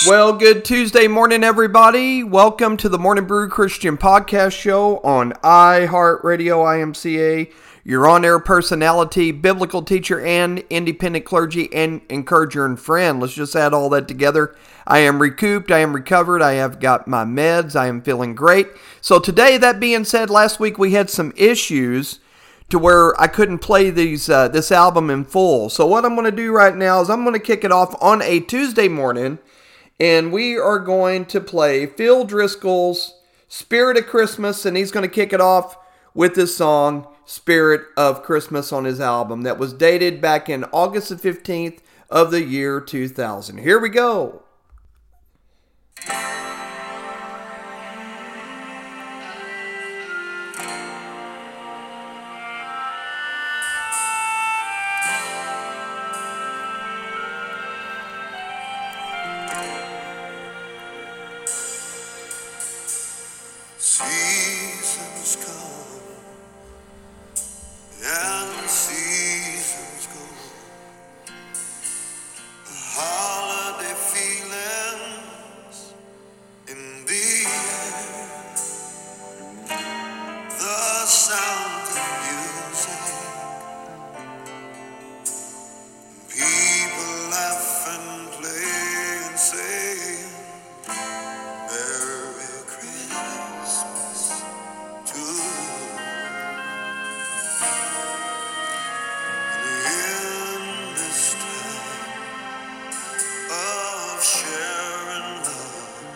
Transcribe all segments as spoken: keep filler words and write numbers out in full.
Well, good Tuesday morning, everybody. Welcome to the Morning Brew Christian Podcast Show on iHeartRadio I M C A, your on-air personality, biblical teacher, and independent clergy and encourager and friend. Let's just add all that together. I am recouped. I am recovered. I have got my meds. I am feeling great. So today, that being said, last week we had some issues to where I couldn't play these uh, this album in full. So what I'm going to do right now is I'm going to kick it off on a Tuesday morning, and we are going to play Phil Driscoll's Spirit of Christmas, and he's going to kick it off with this song, Spirit of Christmas, on his album that was dated back in August the fifteenth of the year two thousand. Here we go. Seasons come and seasons go, holiday feelings in the air, the sound of music, people laugh and play and say Merry Christmas to you. In this time of sharing love,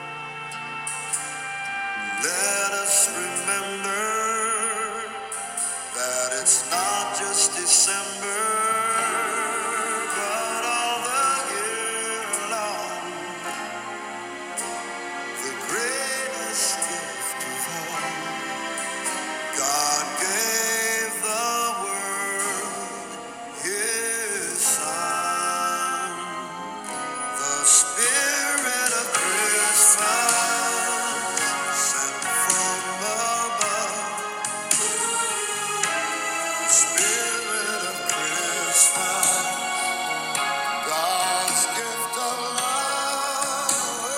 let us remember that it's not just December, but all the year long. The greatest gift of all, God gave the world His Son. The Spirit of Christmas sent from above. The Spirit of Christmas, God's gift of love.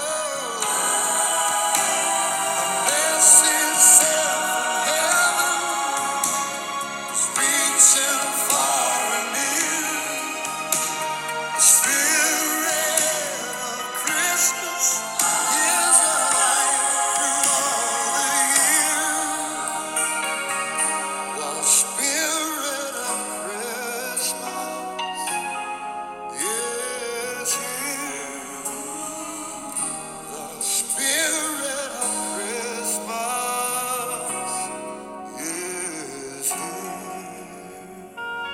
A message sent from heaven is reaching far and near. The Spirit of Christmas is alive through all the year. The Spirit of Christmas is here. The Spirit of Christmas is here.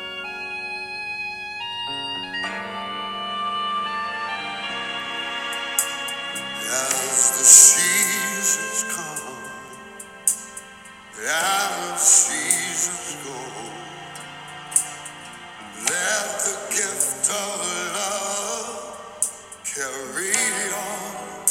As the seasons come, as seasons go, let the gift of love carry on,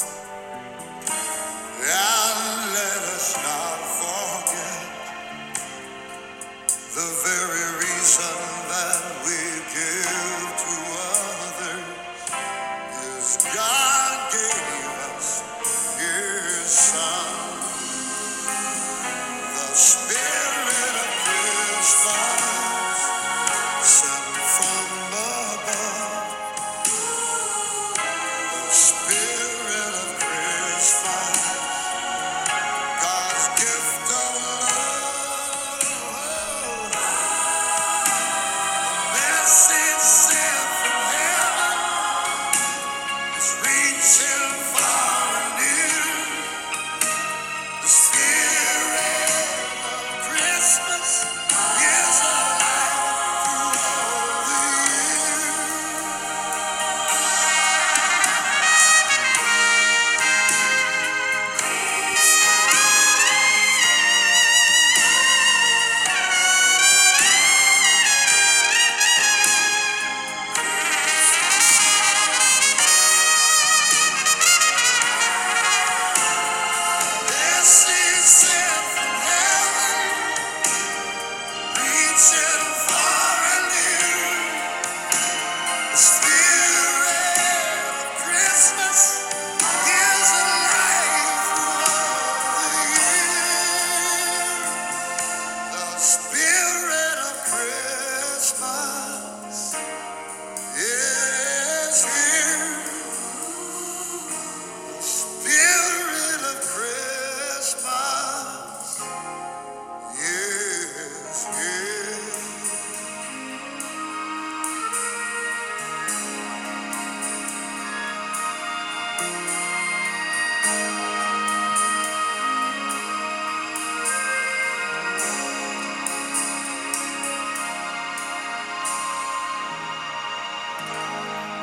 and let us not forget the very reason that we give to others is God gave us His Son. The Spirit of Christmas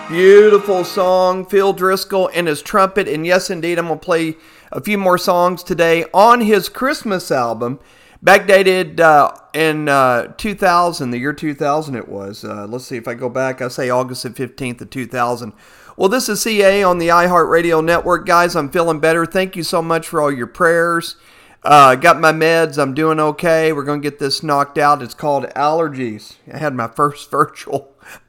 Beautiful song, Phil Driscoll and his trumpet. And yes, indeed, I'm going to play a few more songs today on his Christmas album, backdated uh, in uh, two thousand, the year two thousand it was. Uh, let's see if I go back. I say August the fifteenth of two thousand. Well, this is C A on the iHeartRadio Network. Guys, I'm feeling better. Thank you so much for all your prayers. Uh, got my meds. I'm doing okay. We're going to get this knocked out. It's called allergies. I had my first virtual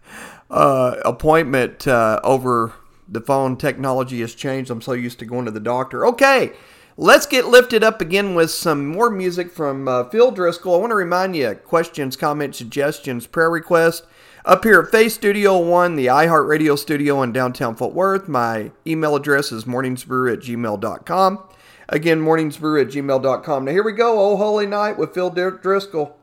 uh, appointment uh, over the phone. Technology has changed. I'm so used to going to the doctor. Okay, let's get lifted up again with some more music from uh, Phil Driscoll. I want to remind you, questions, comments, suggestions, prayer requests, up here at Faith Studio One, the iHeartRadio studio in downtown Fort Worth. My email address is morningsbrew at gmail dot com. Again, morningsbrew at gmail dot com. Now here we go, Oh Holy Night with Phil Driscoll.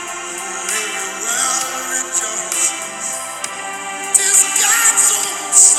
This God's own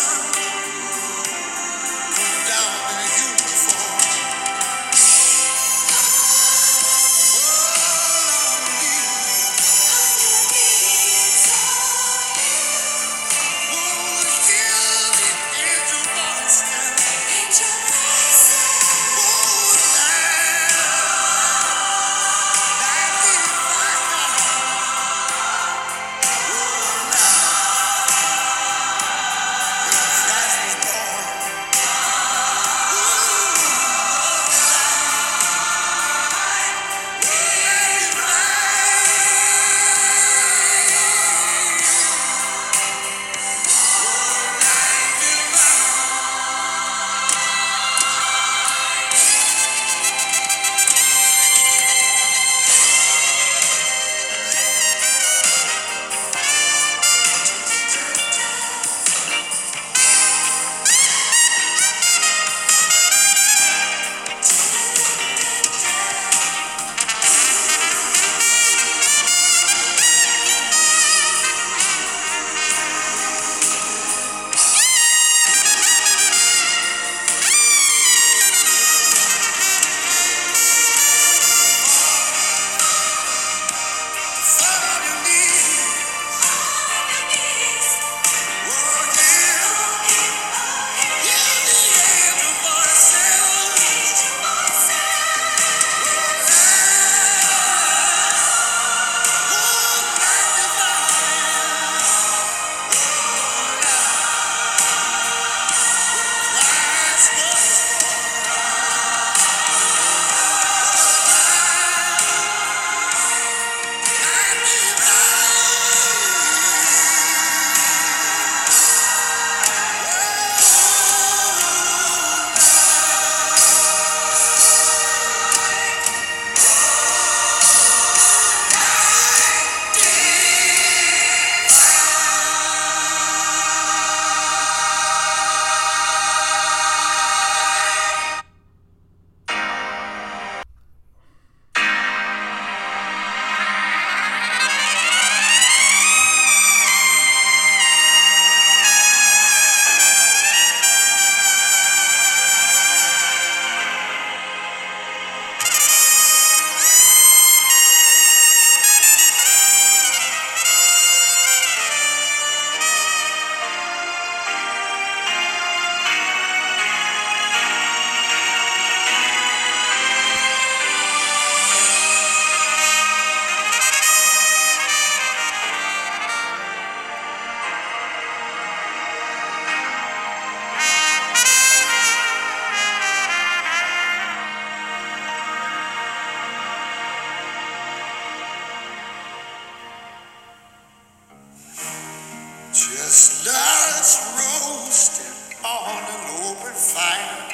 chestnuts roasted on an open fire.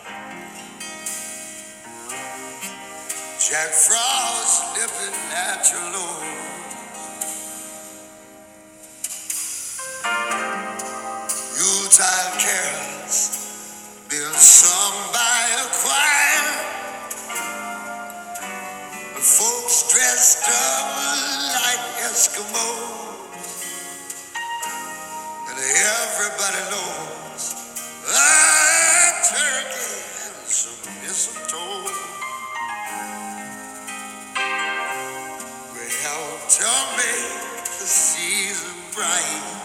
Jack Frost nipping at your nose. Yuletide carols being sung by a choir. And folks dressed up like Eskimos. And everybody knows a turkey and some mistletoe will help to make the season bright.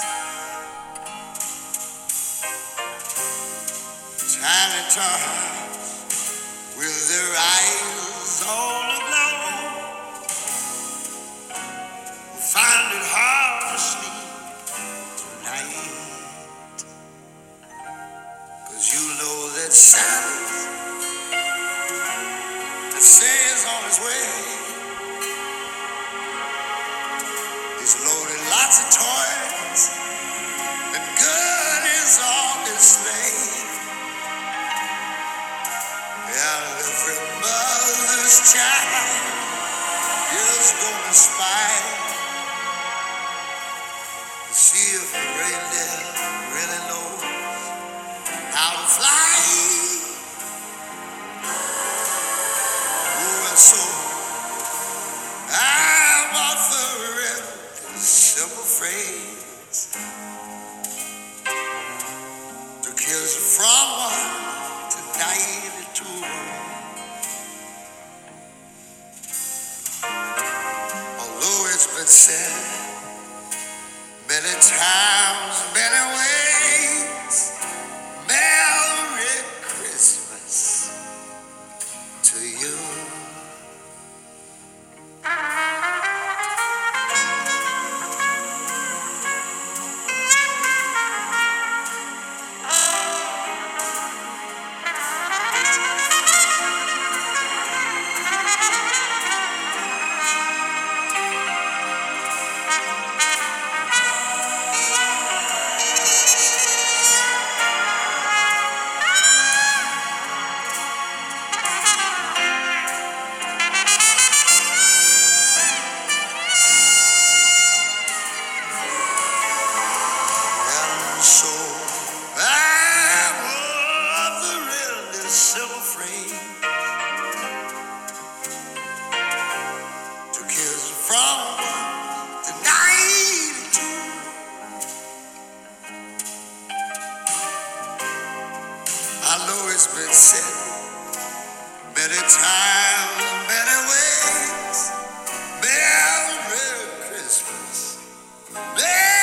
Tiny tots with their eyes all aglow will find it hard to sleep tonight, 'cause you know that Santa that says on his way, he's loaded lots of toys and goodies on display. And every mother's child is gonna spy to see if the reindeer really knows how to fly. Oh, and so I'm offering this simple phrase to kids from one to ninety-two. Although it's been said many times, many ways, Merry Christmas to you. So I love the really simple phrase to kids from one to ninety-two. I know it's been said many times, many ways. Merry Christmas. Merry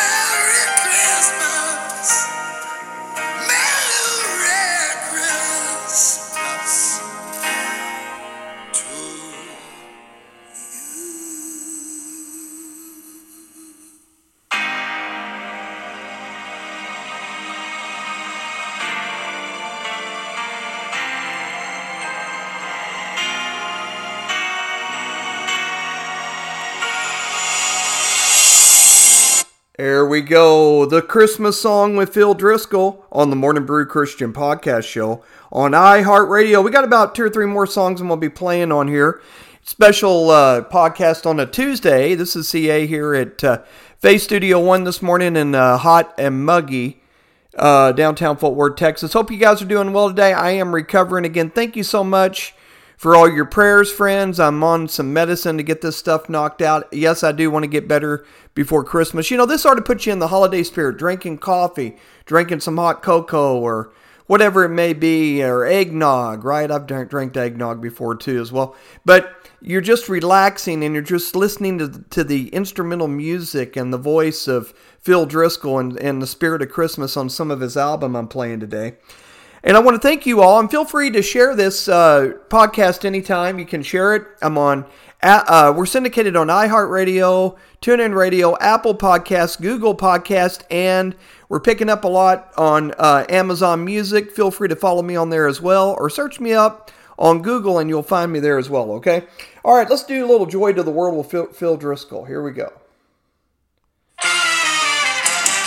There we go. The Christmas song with Phil Driscoll on the Morning Brew Christian Podcast Show on iHeartRadio. We got about two or three more songs I'm going to be playing on here. Special uh, podcast on a Tuesday. This is C A here at uh, Face Studio One this morning in uh, hot and muggy uh, downtown Fort Worth, Texas. Hope you guys are doing well today. I am recovering again. Thank you so much for all your prayers, friends. I'm on some medicine to get this stuff knocked out. Yes, I do want to get better before Christmas. You know, this ought to put you in the holiday spirit, drinking coffee, drinking some hot cocoa, or whatever it may be, or eggnog, right? I've drank, drank eggnog before too as well. But you're just relaxing and you're just listening to the, to the instrumental music and the voice of Phil Driscoll and, and the spirit of Christmas on some of his album I'm playing today. And I want to thank you all, and feel free to share this uh, podcast anytime. You can share it. I'm on, uh, we're syndicated on iHeartRadio, TuneIn Radio, Apple Podcasts, Google Podcasts, and we're picking up a lot on uh, Amazon Music. Feel free to follow me on there as well, or search me up on Google and you'll find me there as well, okay? All right, let's do a little Joy to the World with Phil, Phil Driscoll. Here we go.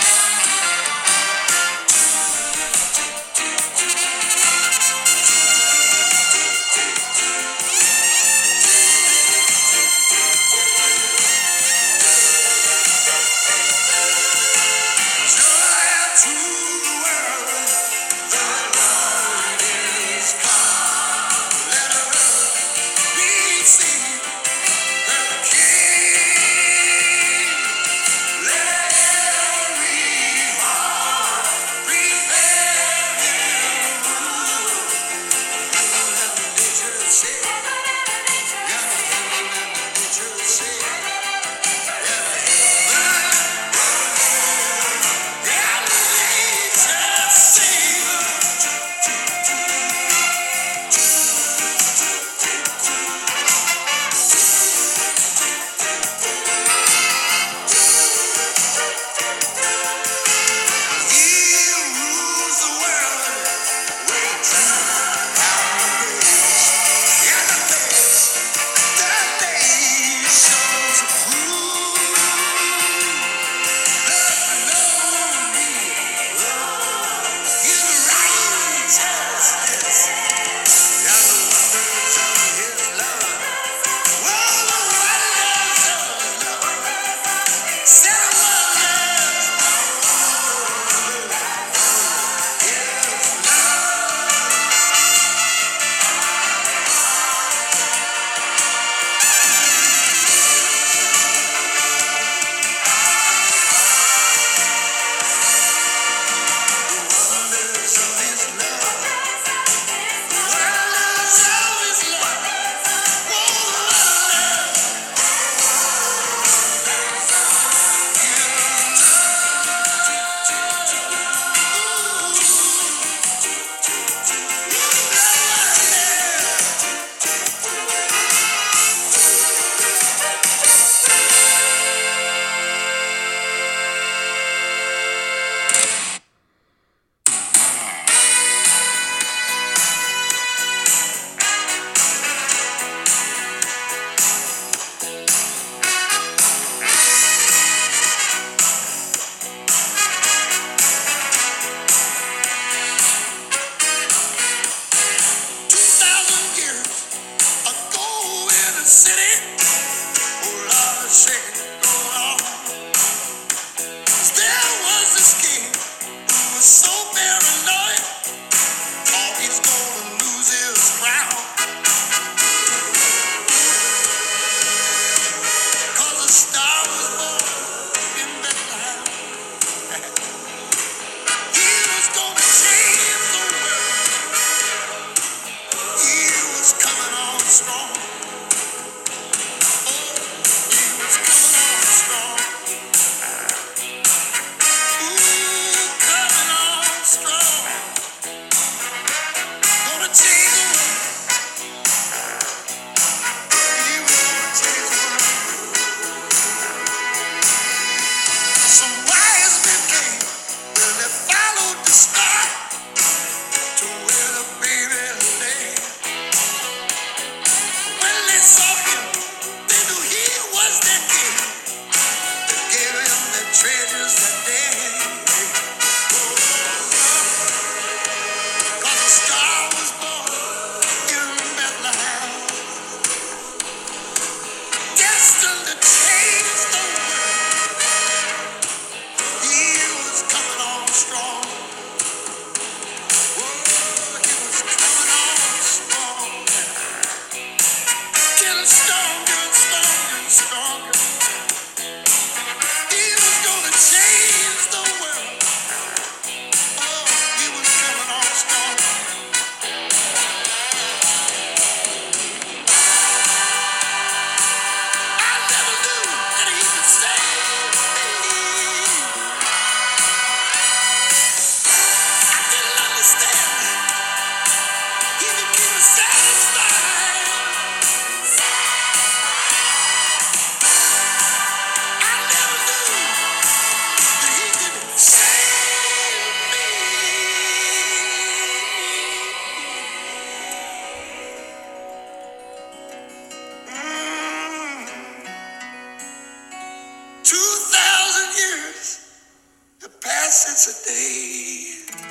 blessed day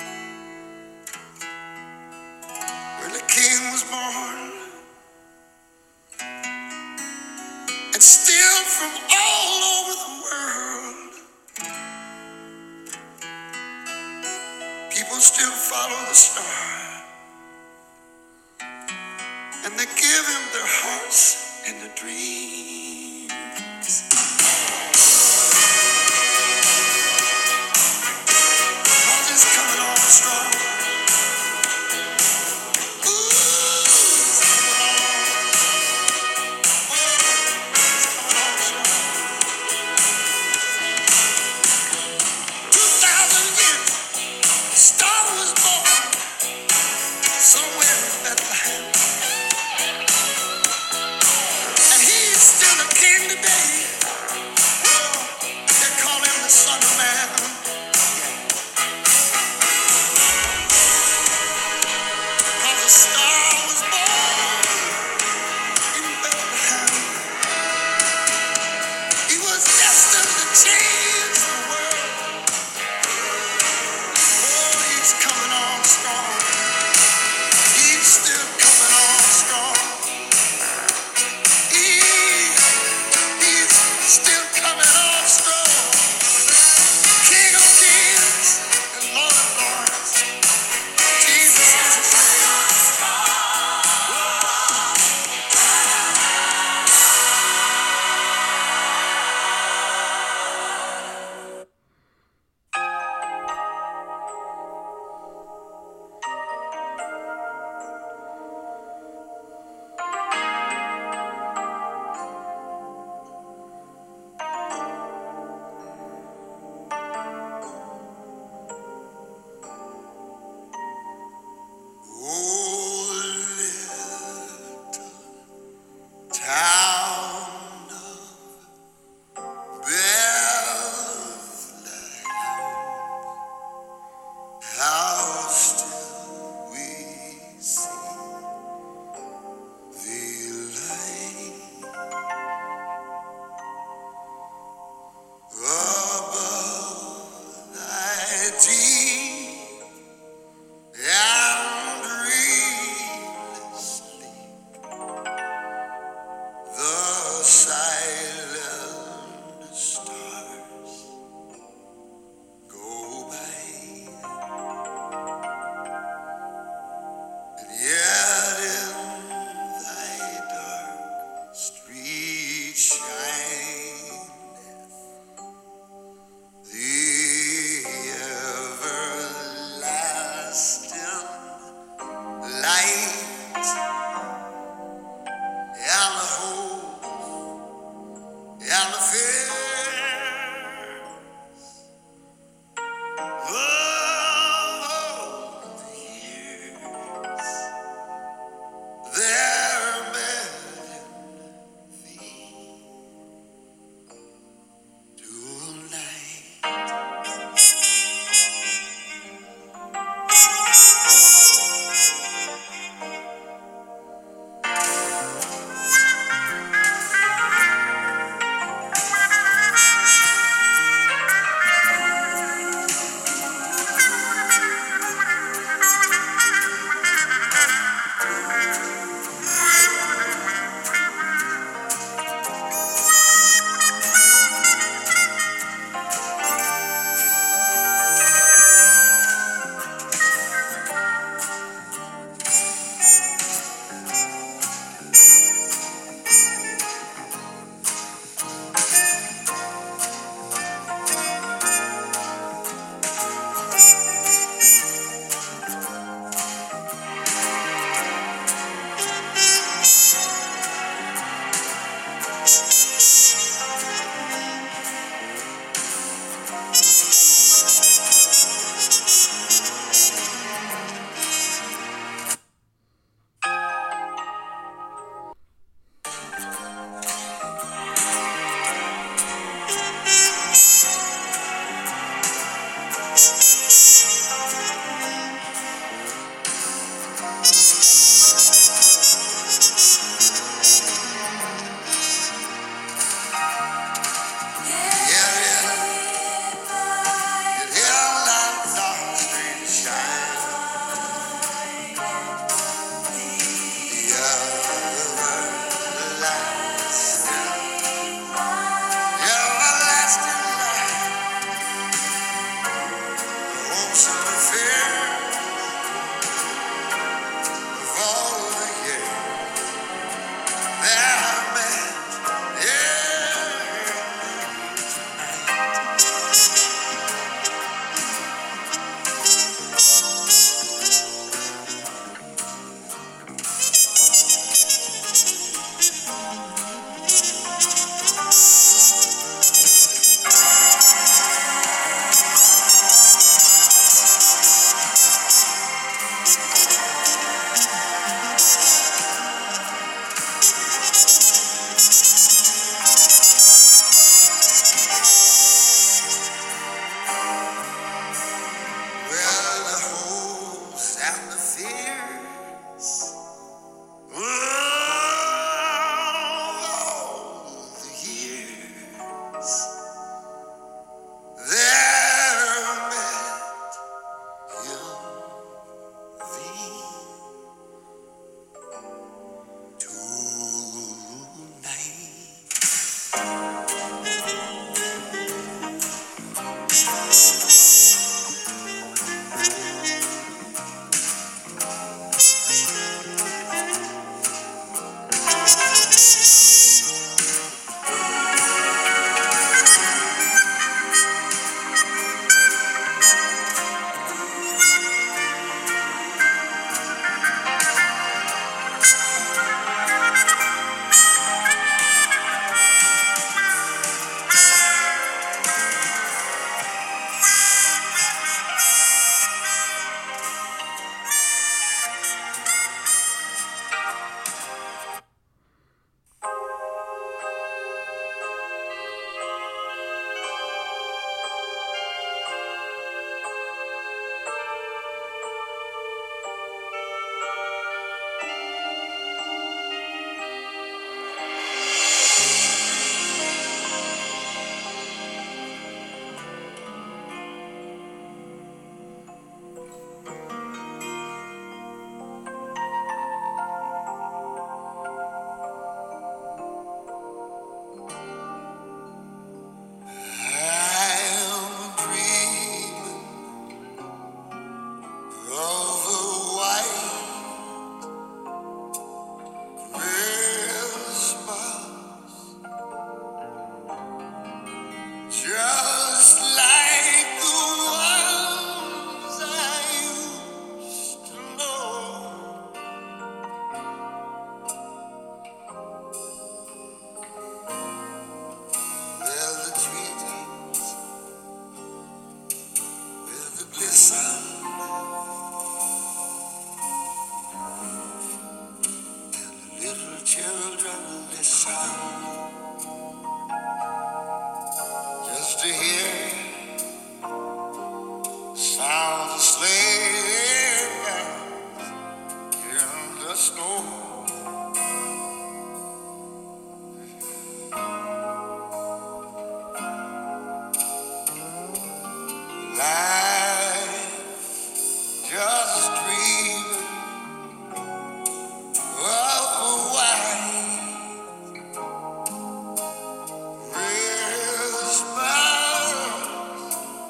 when the King was born, and still from all over the world, people still follow the star, and they give him their hearts and their dreams. Cause it's coming on strong. The ever life just dreaming of a white Christmas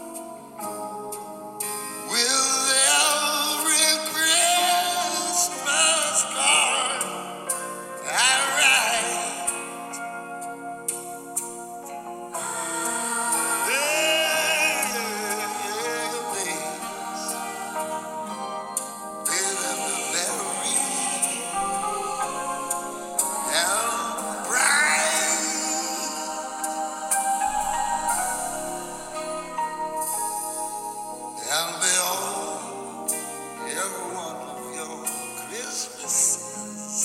with every Christmas card I write. And behold, every one of your Christmases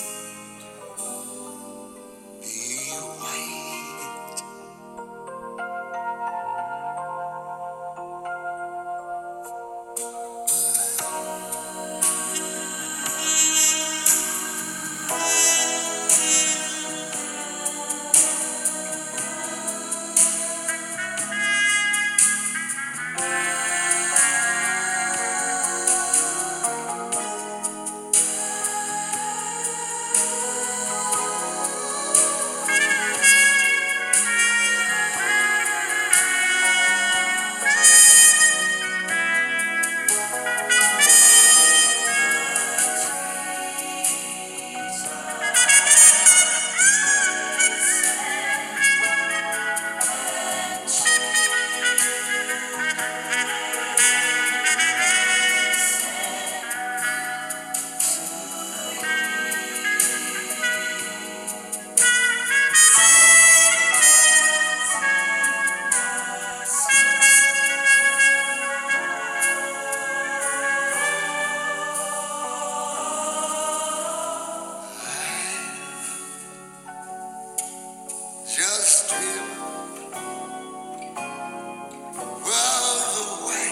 be white. Just dream well away.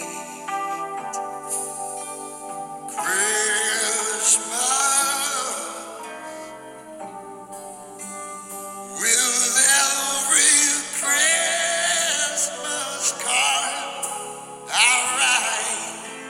Christmas with every Christmas card I write.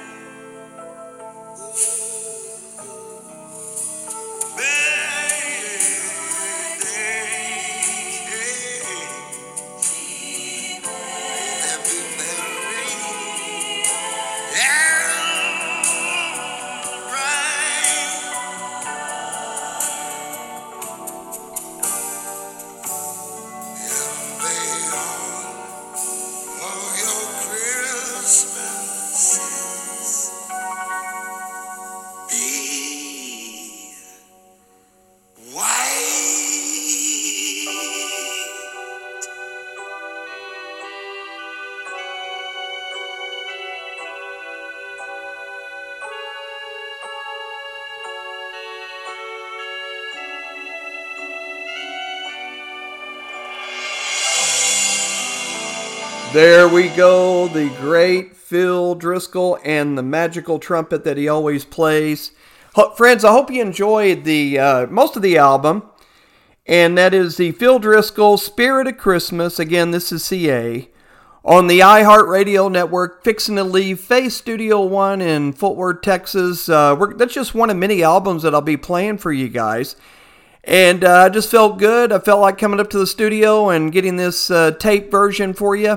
There we go, the great Phil Driscoll and the magical trumpet that he always plays. Ho- Friends, I hope you enjoyed the uh, most of the album, and that is the Phil Driscoll Spirit of Christmas. Again, this is C A on the iHeartRadio network, fixing to leave Faith Studio One in Fort Worth, Texas. Uh, we're, that's just one of many albums that I'll be playing for you guys. And I uh, just felt good. I felt like coming up to the studio and getting this uh, tape version for you.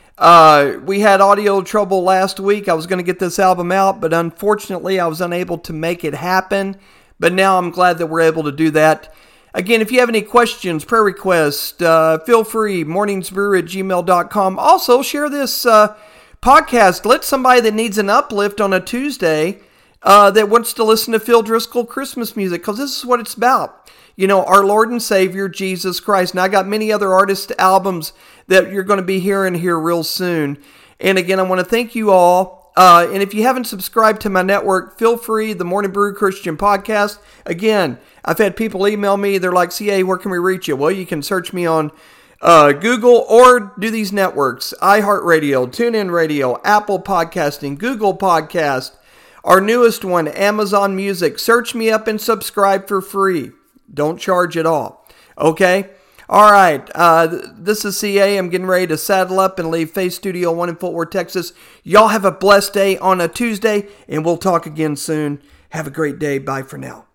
Uh, we had audio trouble last week. I was going to get this album out, but unfortunately I was unable to make it happen. But now I'm glad that we're able to do that. Again, if you have any questions, prayer requests, uh, feel free, morningsbrew at gmail dot com. Also, share this uh, podcast. Let somebody that needs an uplift on a Tuesday uh, that wants to listen to Phil Driscoll Christmas music, because this is what it's about. You know, our Lord and Savior, Jesus Christ. Now, I got many other artist albums that you're going to be hearing here real soon. And again, I want to thank you all. Uh, and if you haven't subscribed to my network, feel free, the Morning Brew Christian Podcast. Again, I've had people email me. They're like, C A, where can we reach you? Well, you can search me on uh, Google or do these networks. iHeartRadio, TuneIn Radio, Apple Podcasting, Google Podcast. Our newest one, Amazon Music. Search me up and subscribe for free. Don't charge at all. Okay? All right, uh, this is C A. I'm getting ready to saddle up and leave Faith Studio One in Fort Worth, Texas. Y'all have a blessed day on a Tuesday, and we'll talk again soon. Have a great day. Bye for now.